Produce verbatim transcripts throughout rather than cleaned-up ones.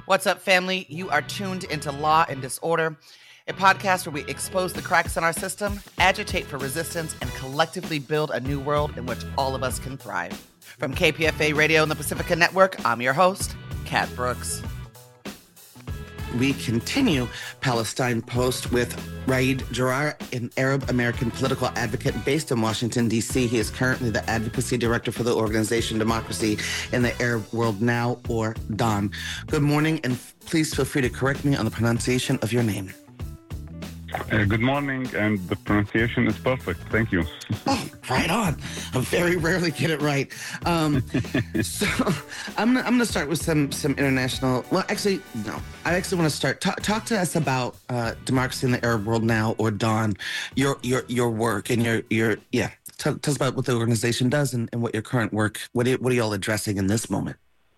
What's up, family? You are tuned into Law and Disorder, a podcast where we expose the cracks in our system, agitate for resistance, and collectively build a new world in which all of us can thrive. From K P F A Radio and the Pacifica Network, I'm your host, Kat Brooks. We continue Palestine Post with Raed Jarrar, an Arab-American political advocate based in Washington, D C. He is currently the advocacy director for the organization Democracy in the Arab World Now, or DAWN. Good morning, and please feel free to correct me on the pronunciation of your name. Uh, good morning, and the pronunciation is perfect. Thank you. Oh, right on. I very rarely get it right. Um, so I'm gonna, I'm going to start with some some international. Well, actually, no. I actually want to start. Talk, talk to us about uh, Democracy in the Arab World Now, or DAWN. Your your your work and your your yeah. Tell, tell us about what the organization does and, and what your current work. What are, what are y'all addressing in this moment?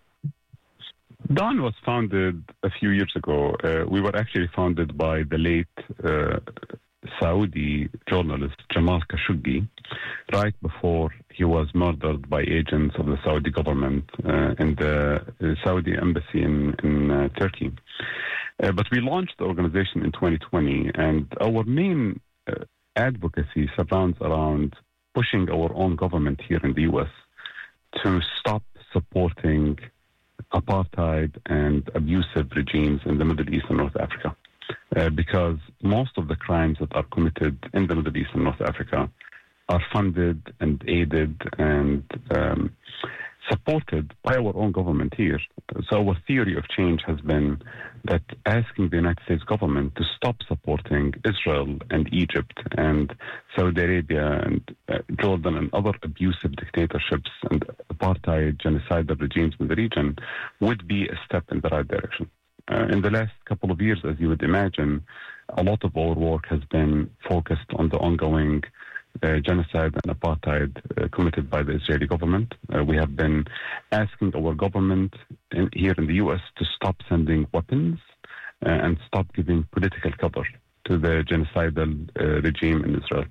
DAWN was founded a few years ago. Uh, we were actually founded by the late uh, Saudi journalist Jamal Khashoggi, right before he was murdered by agents of the Saudi government uh, in the Saudi embassy in, in uh, Turkey. Uh, but we launched the organization in twenty twenty, and our main uh, advocacy surrounds around pushing our own government here in the U S to stop supporting apartheid and abusive regimes in the Middle East and North Africa. Uh, because most of the crimes that are committed in the Middle East and North Africa are funded and aided and um, supported by our own government here. So our theory of change has been that asking the United States government to stop supporting Israel and Egypt and Saudi Arabia and uh, Jordan and other abusive dictatorships and apartheid genocidal regimes in the region would be a step in the right direction. Uh, in the last couple of years, as you would imagine, a lot of our work has been focused on the ongoing Uh, genocide and apartheid uh, committed by the Israeli government. Uh, we have been asking our government in, here in the U S to stop sending weapons uh, and stop giving political cover to the genocidal uh, regime in Israel.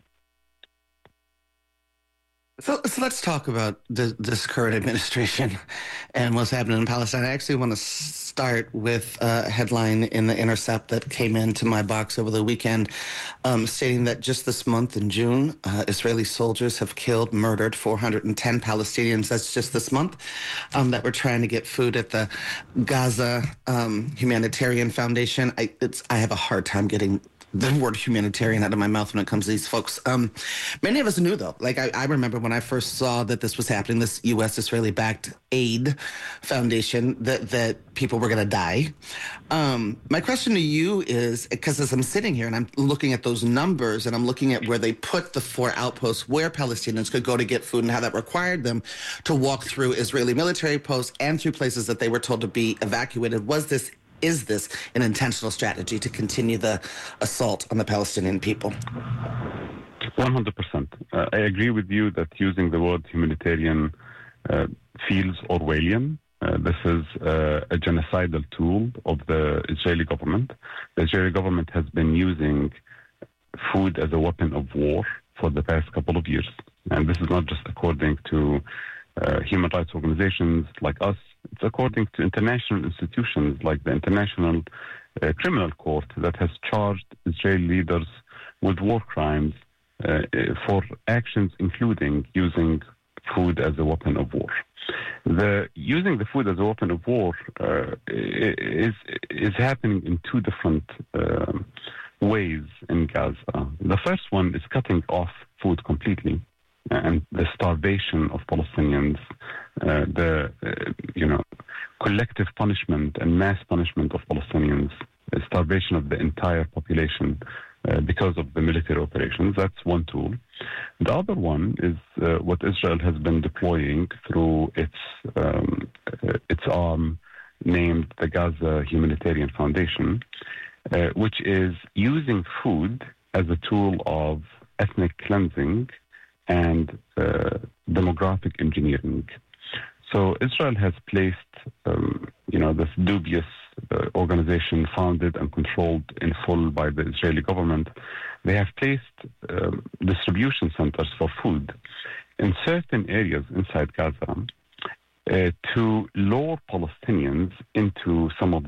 So, so let's talk about the, this current administration and what's happening in Palestine. I actually want to start with a headline in The Intercept that came into my box over the weekend, um, stating that just this month in June, uh, Israeli soldiers have killed, murdered four hundred ten Palestinians. That's just this month, um, that were trying to get food at the Gaza um, Humanitarian Foundation. I, it's, I have a hard time getting the word humanitarian out of my mouth when it comes to these folks. Um, many of us knew, though. Like, I, I remember when I first saw that this was happening, this U S Israeli-backed aid foundation, that, that people were going to die. Um, my question to you is, because as I'm sitting here and I'm looking at those numbers and I'm looking at where they put the four outposts where Palestinians could go to get food and how that required them to walk through Israeli military posts and through places that they were told to be evacuated, was this Is this an intentional strategy to continue the assault on the Palestinian people? one hundred percent. Uh, I agree with you that using the word humanitarian uh, feels Orwellian. Uh, this is uh, a genocidal tool of the Israeli government. The Israeli government has been using food as a weapon of war for the past couple of years. And this is not just according to uh, human rights organizations like us. It's according to international institutions like the International uh, Criminal Court that has charged Israeli leaders with war crimes uh, for actions including using food as a weapon of war. The using the food as a weapon of war uh, is is happening in two different uh, ways in Gaza. The first one is cutting off food completely, and the starvation of Palestinians, uh, the uh, you know collective punishment and mass punishment of Palestinians, the starvation of the entire population uh, because of the military operations. That's one tool. The other one is uh, what Israel has been deploying through its um, uh, its arm named the Gaza Humanitarian Foundation, uh, which is using food as a tool of ethnic cleansing and uh, demographic engineering. So Israel has placed, um, you know, this dubious uh, organization founded and controlled in full by the Israeli government. They have placed um, distribution centers for food in certain areas inside Gaza uh, to lure Palestinians into some of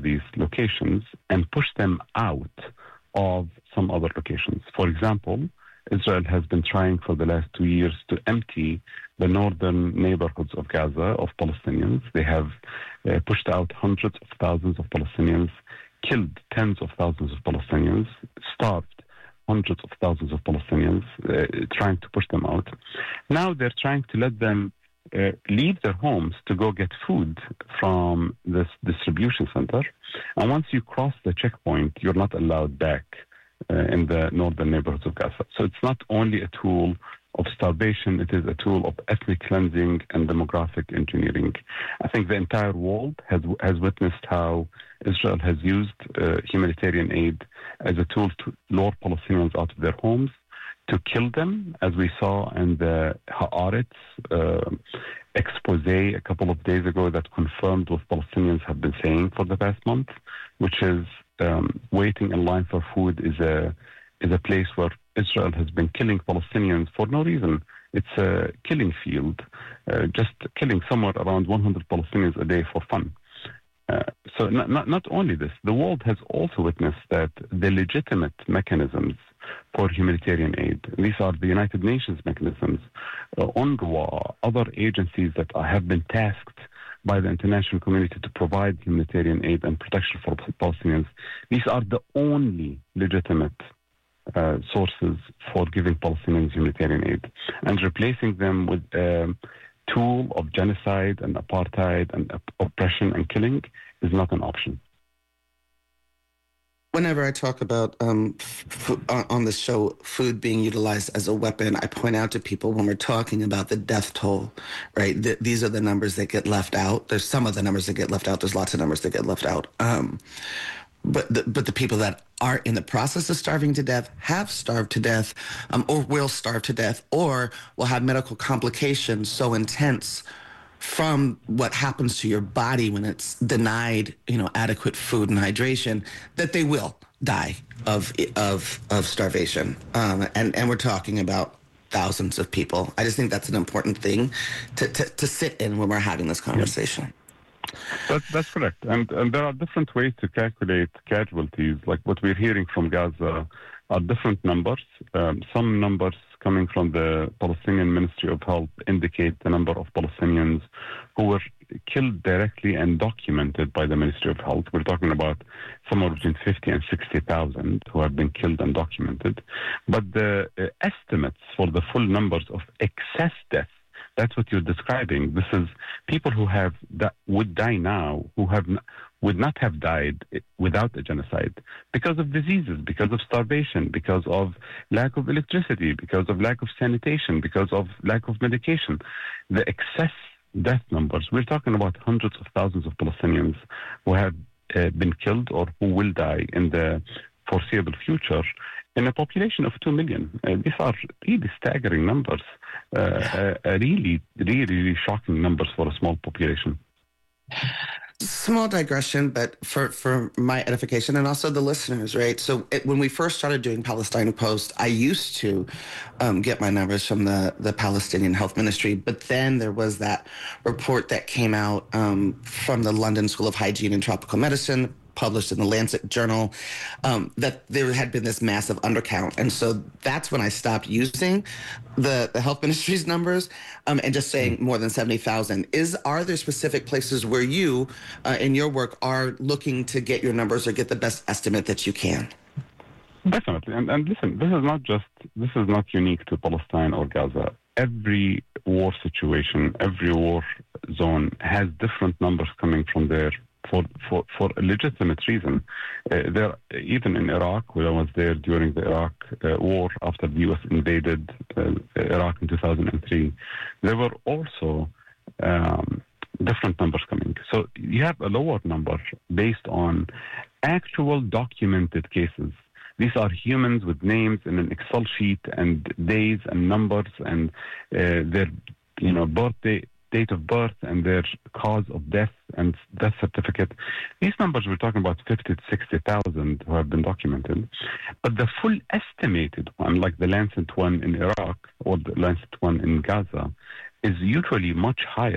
these locations and push them out of some other locations. For example, Israel has been trying for the last two years to empty the northern neighborhoods of Gaza of Palestinians. They have uh, pushed out hundreds of thousands of Palestinians, killed tens of thousands of Palestinians, starved hundreds of thousands of Palestinians, uh, trying to push them out. Now they're trying to let them uh, leave their homes to go get food from this distribution center. And once you cross the checkpoint, you're not allowed back uh, in the northern neighborhoods of Gaza. So it's not only a tool of starvation, it is a tool of ethnic cleansing and demographic engineering. I think the entire world has has witnessed how Israel has used uh, humanitarian aid as a tool to lure Palestinians out of their homes, to kill them, as we saw in the Haaretz uh, expose a couple of days ago that confirmed what Palestinians have been saying for the past month, which is um, waiting in line for food is a is a place where Israel has been killing Palestinians for no reason. It's a killing field, uh, just killing somewhere around one hundred Palestinians a day for fun. Uh, so not, not, not only this, the world has also witnessed that the legitimate mechanisms for humanitarian aid, these are the United Nations mechanisms, uh, UNRWA, other agencies that have been tasked by the international community to provide humanitarian aid and protection for Palestinians. These are the only legitimate uh, sources for giving Palestinians humanitarian aid, and replacing them with a tool of genocide and apartheid and oppression and killing is not an option. Whenever I talk about um, f- on the show food being utilized as a weapon, I point out to people when we're talking about the death toll, right? Th- these are the numbers that get left out. There's some of the numbers that get left out. There's lots of numbers that get left out. Um, but the, but the people that are in the process of starving to death have starved to death, um, or will starve to death, or will have medical complications so intense from what happens to your body when it's denied, you know, adequate food and hydration, that they will die of of of starvation. Um, and and we're talking about thousands of people. I just think that's an important thing to to, to sit in when we're having this conversation. That, that's correct. And, and there are different ways to calculate casualties. Like what we're hearing from Gaza are different numbers. Um, some numbers coming from the Palestinian Ministry of Health indicate the number of Palestinians who were killed directly and documented by the Ministry of Health. We're talking about somewhere between fifty and sixty thousand who have been killed and documented. But the uh, estimates for the full numbers of excess deaths, that's what you're describing. This is people who have that would die now, who have n- would not have died without a genocide because of diseases, because of starvation, because of lack of electricity, because of lack of sanitation, because of lack of medication. The excess death numbers, we're talking about hundreds of thousands of Palestinians who have uh, been killed or who will die in the foreseeable future in a population of two million. Uh, these are really staggering numbers, uh, uh, really, really, really shocking numbers for a small population. Small digression, but for, for my edification and also the listeners, right? So it, when we first started doing Palestine Post, I used to um, get my numbers from the, the Palestinian Health Ministry, but then there was that report that came out um, from the London School of Hygiene and Tropical Medicine, published in the Lancet Journal, um, that there had been this massive undercount. And so that's when I stopped using the, the health ministry's numbers um, and just saying more than seventy thousand. Is, are there specific places where you, uh, in your work, are looking to get your numbers or get the best estimate that you can? Definitely. And, and listen, this is not just, this is not unique to Palestine or Gaza. Every war situation, every war zone has different numbers coming from there. For, for, for a legitimate reason. Uh, there, even in Iraq, when I was there during the Iraq uh, war after the U S invaded uh, Iraq in two thousand three, there were also um, different numbers coming. So you have a lower number based on actual documented cases. These are humans with names in an Excel sheet and days and numbers and uh, their, you know, birthday, date of birth and their cause of death and death certificate. These numbers, we're talking about fifty to sixty thousand who have been documented. But the full estimated one, like the Lancet one in Iraq or the Lancet one in Gaza, is usually much higher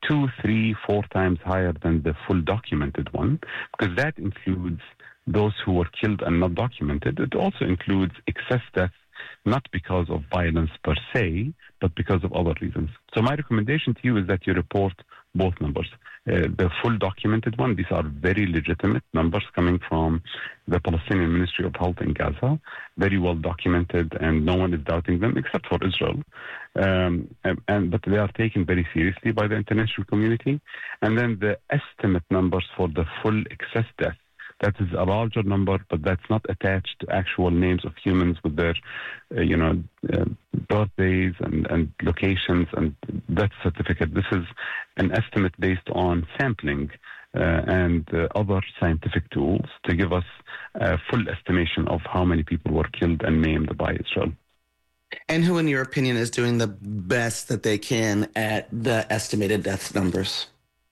two, three, four times higher than the full documented one, because that includes those who were killed and not documented. It also includes excess deaths, not because of violence per se, but because of other reasons. So my recommendation to you is that you report both numbers. Uh, the full documented one, these are very legitimate numbers coming from the Palestinian Ministry of Health in Gaza, very well documented, and no one is doubting them except for Israel. Um, and, and But they are taken very seriously by the international community. And then the estimate numbers for the full excess death, that is a larger number, but that's not attached to actual names of humans with their, uh, you know, uh, birthdays and, and locations and death certificate. This is an estimate based on sampling uh, and uh, other scientific tools to give us a full estimation of how many people were killed and maimed by Israel. And who, in your opinion, is doing the best that they can at the estimated death numbers?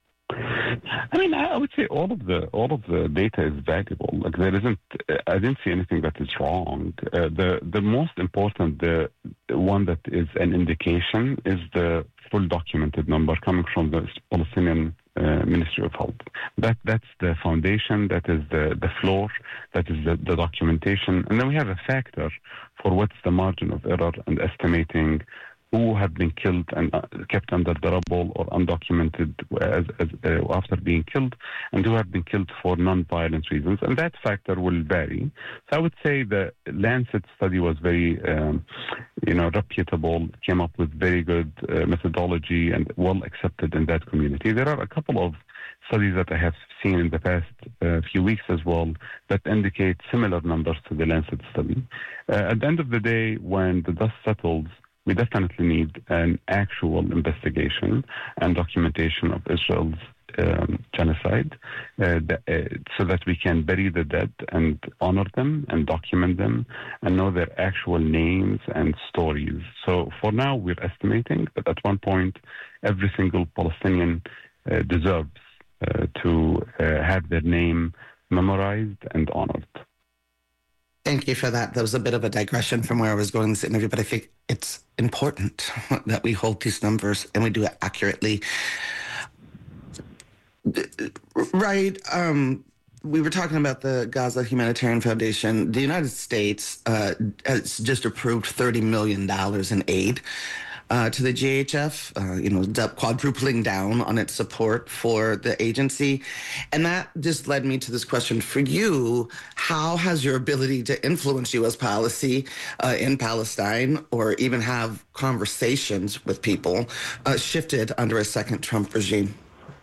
I mean, I would say all of the all of the data is valuable. Like there isn't, I didn't see anything that is wrong. Uh, the the most important, the one that is an indication, is the full documented number coming from the Palestinian uh, Ministry of Health. That that's the foundation. That is the the floor. That is the, the documentation. And then we have a factor for what's the margin of error and estimating who have been killed and uh, kept under the rubble or undocumented as, as, uh, after being killed, and who have been killed for non-violent reasons. And that factor will vary. So I would say the Lancet study was very, um, you know, reputable, came up with very good uh, methodology and well accepted in that community. There are a couple of studies that I have seen in the past uh, few weeks as well that indicate similar numbers to the Lancet study. Uh, at the end of the day, when the dust settles, we definitely need an actual investigation and documentation of Israel's um, genocide uh, that, uh, so that we can bury the dead and honor them and document them and know their actual names and stories. So for now, we're estimating that at one point, every single Palestinian uh, deserves uh, to uh, have their name memorized and honored. Thank you for that. That was a bit of a digression from where I was going in this interview, but I think it's important that we hold these numbers and we do it accurately. Right. Um, we were talking about the Gaza Humanitarian Foundation. The United States uh, has just approved thirty million dollars in aid Uh, to the G H F, uh, you know, quadrupling down on its support for the agency. And that just led me to this question for you. How has your ability to influence U S policy uh, in Palestine or even have conversations with people uh, shifted under a second Trump regime?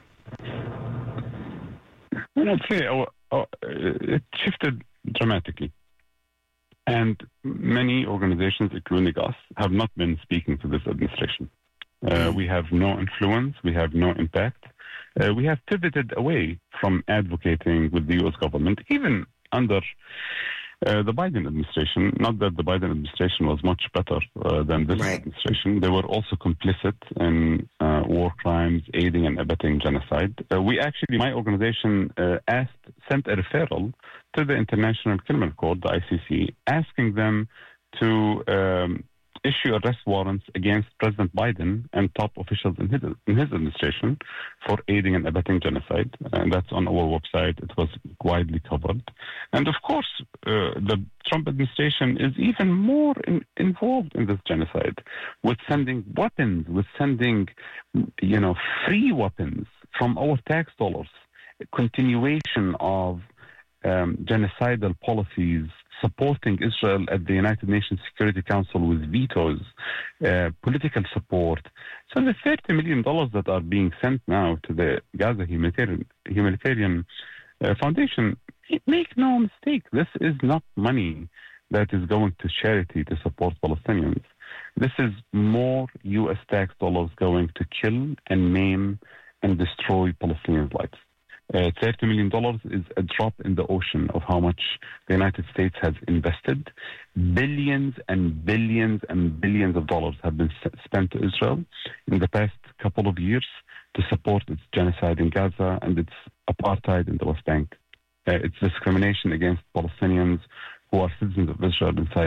Well, I'd say uh, uh, it shifted dramatically. And many organizations, including us, have not been speaking to this administration. Uh, we have no influence. We have no impact. Uh, we have pivoted away from advocating with the U S government, even under uh, the Biden administration. Not that the Biden administration was much better uh, than this right. administration. They were also complicit in uh, war crimes, aiding and abetting genocide. Uh, we actually, my organization uh, asked, sent a referral to the International Criminal Court, the I C C, asking them to um, issue arrest warrants against President Biden and top officials in his, in his administration for aiding and abetting genocide. And that's on our website. It was widely covered. And of course, uh, the Trump administration is even more in, involved in this genocide with sending weapons, with sending, you know, free weapons from our tax dollars, continuation of Um, genocidal policies, supporting Israel at the United Nations Security Council with vetoes, uh, political support. So the thirty million dollars that are being sent now to the Gaza Humanitarian, humanitarian uh, Foundation, make no mistake, this is not money that is going to charity to support Palestinians. This is more U S tax dollars going to kill and maim and destroy Palestinian lives. Uh, thirty million dollars is a drop in the ocean of how much the United States has invested. Billions and billions and billions of dollars have been spent to Israel in the past couple of years to support its genocide in Gaza and its apartheid in the West Bank. Uh, its discrimination against Palestinians who are citizens of Israel inside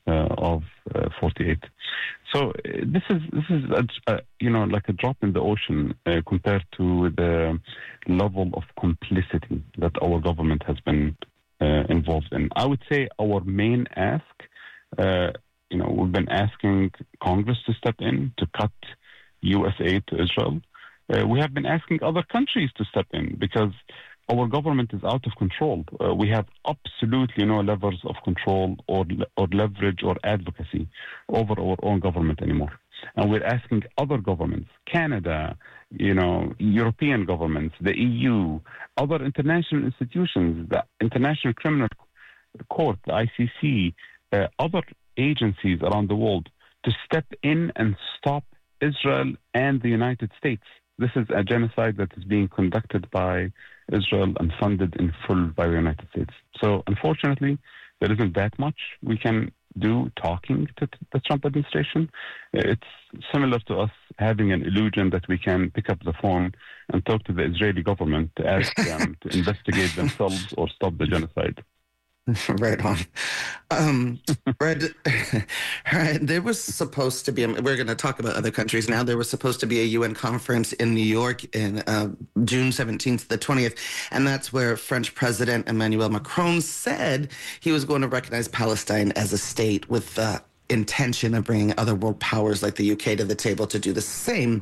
uh, of uh, forty-eight. So uh, this is this is a, a, you know like a drop in the ocean uh, compared to the level of complicity that our government has been uh, involved in. I would say our main ask, uh, you know, we've been asking Congress to step in to cut U S aid to Israel. Uh, we have been asking other countries to step in because our government is out of control. Uh, we have absolutely no levers of control or or leverage or advocacy over our own government anymore. And we're asking other governments, Canada, you know, European governments, the E U, other international institutions, the International Criminal Court, the I C C, uh, other agencies around the world to step in and stop Israel and the United States. This is a genocide that is being conducted by Israel and funded in full by the United States. So unfortunately, there isn't that much we can do talking to the Trump administration. It's similar to us having an illusion that we can pick up the phone and talk to the Israeli government to ask them to investigate themselves or stop the genocide. Right on. Um, right, right. There was supposed to be, we're going to talk about other countries now. There was supposed to be a U N conference in New York in uh, June seventeenth to the twentieth. And that's where French President Emmanuel Macron said he was going to recognize Palestine as a state with the intention of bringing other world powers like the U K to the table to do the same.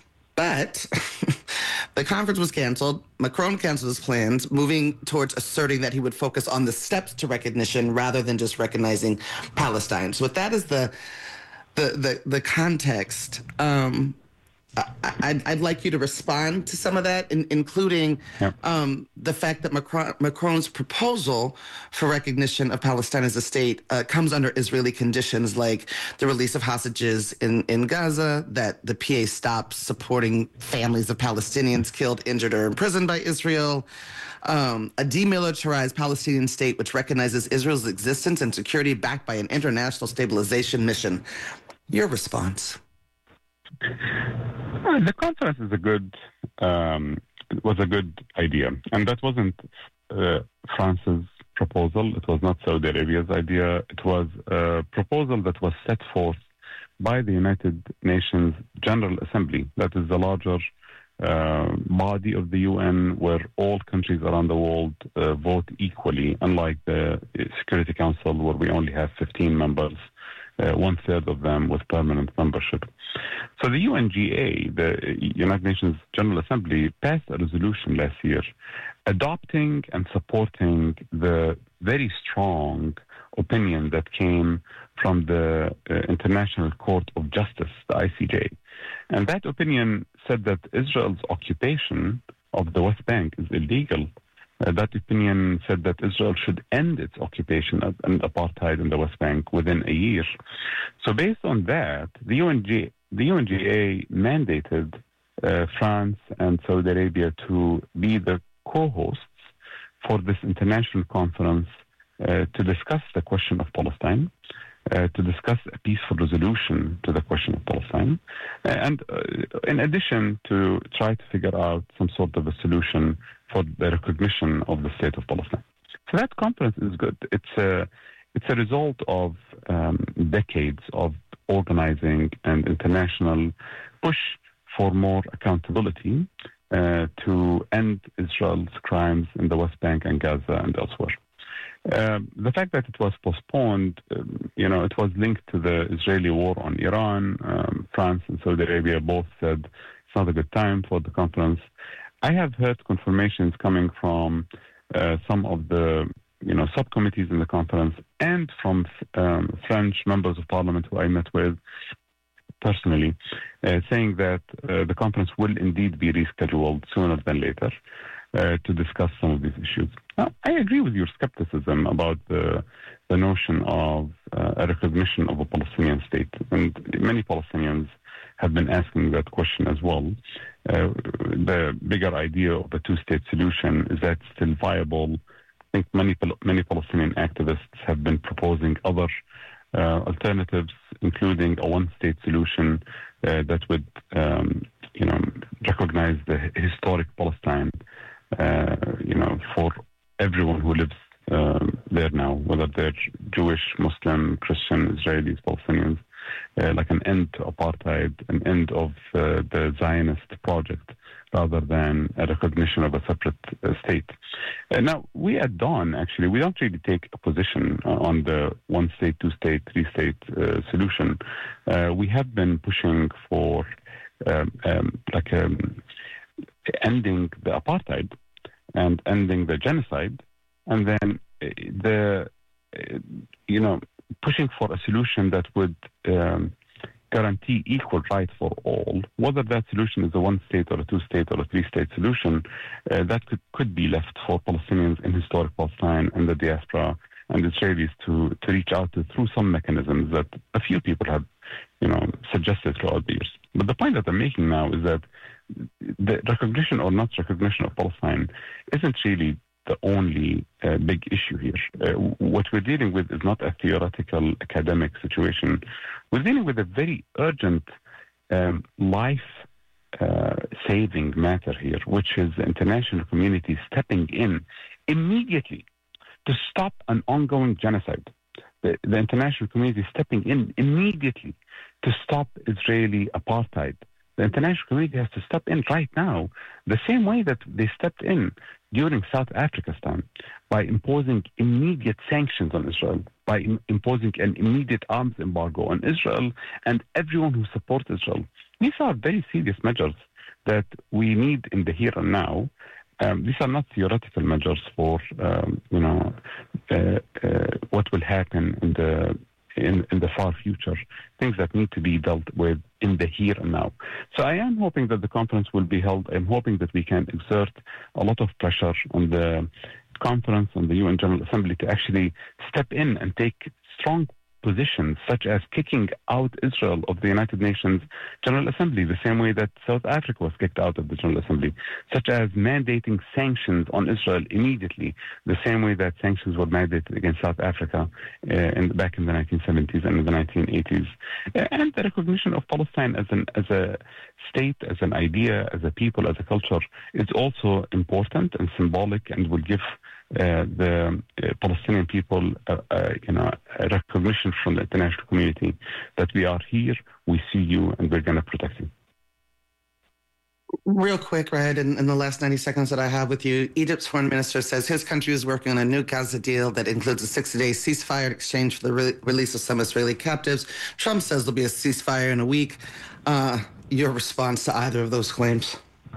But the conference was canceled. Macron canceled his plans, moving towards asserting that he would focus on the steps to recognition rather than just recognizing Palestine. So with that as the the the, the context, um, I, I'd, I'd like you to respond to some of that, in, including yep. um, the fact that Macron, Macron's proposal for recognition of Palestine as a state uh, comes under Israeli conditions like the release of hostages in, in Gaza, that the P A stops supporting families of Palestinians killed, injured, or imprisoned by Israel, um, a demilitarized Palestinian state which recognizes Israel's existence and security backed by an international stabilization mission. Your response? Uh, the conference is a good um, was a good idea, and that wasn't uh, France's proposal. It was not Saudi Arabia's idea. It was a proposal that was set forth by the United Nations General Assembly. That is the larger uh, body of the U N, where all countries around the world uh, vote equally, unlike the Security Council, where we only have fifteen members. Uh, one third of them with permanent membership. So the U N G A, the United Nations General Assembly, passed a resolution last year adopting and supporting the very strong opinion that came from the uh, International Court of Justice, the I C J. And that opinion said that Israel's occupation of the West Bank is illegal. Uh, that opinion said that Israel should end its occupation and apartheid in the West Bank within a year. So based on that, the U N G, the U N G A mandated uh, France and Saudi Arabia to be the co-hosts for this international conference uh, to discuss the question of Palestine, uh, to discuss a peaceful resolution to the question of Palestine, and uh, in addition to try to figure out some sort of a solution for the recognition of the state of Palestine. So that conference is good. It's a, it's a result of um, decades of organizing and international push for more accountability uh, to end Israel's crimes in the West Bank and Gaza and elsewhere. Um, the fact that it was postponed, um, you know, it was linked to the Israeli war on Iran. Um, France and Saudi Arabia both said it's not a good time for the conference. I have heard confirmations coming from uh, some of the, you know, subcommittees in the conference and from um, French members of parliament who I met with personally, uh, saying that uh, the conference will indeed be rescheduled sooner than later uh, to discuss some of these issues. Now, I agree with your skepticism about the, the notion of uh, a recognition of a Palestinian state, and many Palestinians have been asking that question as well. Uh, the bigger idea of a two-state solution, is that still viable? I think many many Palestinian activists have been proposing other uh, alternatives, including a one-state solution uh, that would, um, you know, recognize the historic Palestine, uh, you know, for everyone who lives um, there now, whether they're Jewish, Muslim, Christian, Israelis, Palestinians, uh, like an end to apartheid, an end of uh, the Zionist project, rather than a recognition of a separate uh, state. Uh, now, we at Dawn, actually, we don't really take a position uh, on the one-state, two-state, three-state uh, solution. Uh, we have been pushing for um, um, like um, ending the apartheid and ending the genocide, and then the, you know, pushing for a solution that would um, guarantee equal rights for all. Whether that solution is a one-state or a two-state or a three-state solution, uh, that could, could be left for Palestinians in historic Palestine and the diaspora and Israelis to, to reach out to through some mechanisms that a few people have, you know, suggested throughout the years. But the point that I'm making now is that the recognition or not recognition of Palestine isn't really the only uh, big issue here. Uh, what we're dealing with is not a theoretical academic situation. We're dealing with a very urgent um, life-saving uh, matter here, which is the international community stepping in immediately to stop an ongoing genocide. The, the international community stepping in immediately to stop Israeli apartheid. The international community has to step in right now, the same way that they stepped in during South Africa's time, by imposing immediate sanctions on Israel, by im- imposing an immediate arms embargo on Israel and everyone who supports Israel. These are very serious measures that we need in the here and now. Um, these are not theoretical measures for, um, you know, uh, uh, what will happen in the In, in the far future, things that need to be dealt with in the here and now. So I am hoping that the conference will be held. I'm hoping that we can exert a lot of pressure on the conference, on the U N General Assembly, to actually step in and take strong positions, such as kicking out Israel of the United Nations General Assembly, the same way that South Africa was kicked out of the General Assembly, such as mandating sanctions on Israel immediately, the same way that sanctions were mandated against South Africa uh, in, back in the nineteen seventies and in the nineteen eighties, uh, and the recognition of Palestine as an as a state, as an idea, as a people, as a culture is also important and symbolic, and will give Uh, the uh, Palestinian people, uh, uh, you know, a recognition from the international community that we are here, we see you, and we're going to protect you. Real quick, Raed, in, in the last ninety seconds that I have with you, Egypt's foreign minister says his country is working on a new Gaza deal that includes a sixty-day ceasefire in exchange for the re- release of some Israeli captives. Trump says there'll be a ceasefire in a week. Uh, your response to either of those claims?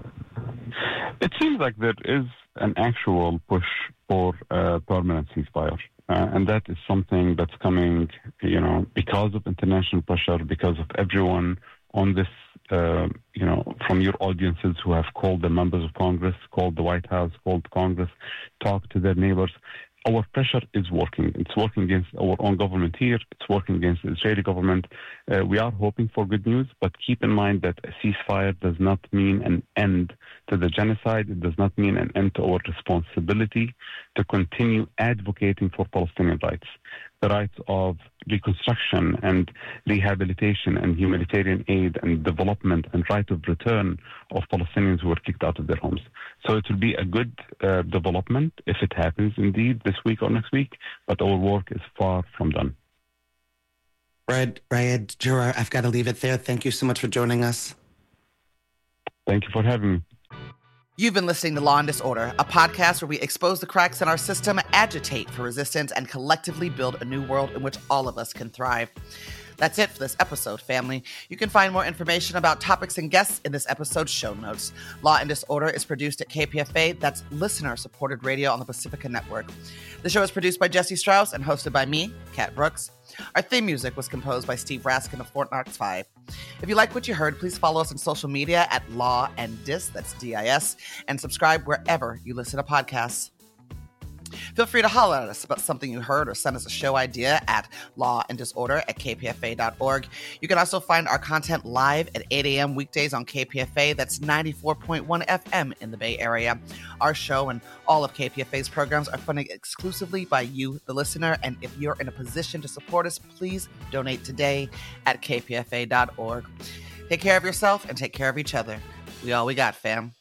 It seems like there is an actual push for a permanent ceasefire. Uh, and that is something that's coming, you know, because of international pressure, because of everyone on this, uh, you know, from your audiences who have called the members of Congress, called the White House, called Congress, talked to their neighbors. Our pressure is working. It's working against our own government here. It's working against the Israeli government. Uh, we are hoping for good news, but keep in mind that a ceasefire does not mean an end to the genocide. It does not mean an end to our responsibility to continue advocating for Palestinian rights, the rights of reconstruction and rehabilitation and humanitarian aid and development and right of return of Palestinians who were kicked out of their homes. So it will be a good uh, development if it happens indeed this week or next week, but our work is far from done. Raed, Raed Jarrar, I've got to leave it there. Thank you so much for joining us. Thank you for having me. You've been listening to Law and Disorder, a podcast where we expose the cracks in our system, agitate for resistance, and collectively build a new world in which all of us can thrive. That's it for this episode, family. You can find more information about topics and guests in this episode's show notes. Law and Disorder is produced at K P F A, that's listener-supported radio on the Pacifica Network. The show is produced by Jesse Strauss and hosted by me, Kat Brooks. Our theme music was composed by Steve Raskin of Fort Knox five. If you like what you heard, please follow us on social media at Law and Dis, that's D I S, and subscribe wherever you listen to podcasts. Feel free to holler at us about something you heard or send us a show idea at law and disorder at k p f a dot org. You can also find our content live at eight a.m. weekdays on K P F A. That's ninety-four point one F M in the Bay Area. Our show and all of K P F A's programs are funded exclusively by you, the listener. And if you're in a position to support us, please donate today at k p f a dot org. Take care of yourself and take care of each other. We all we got, fam.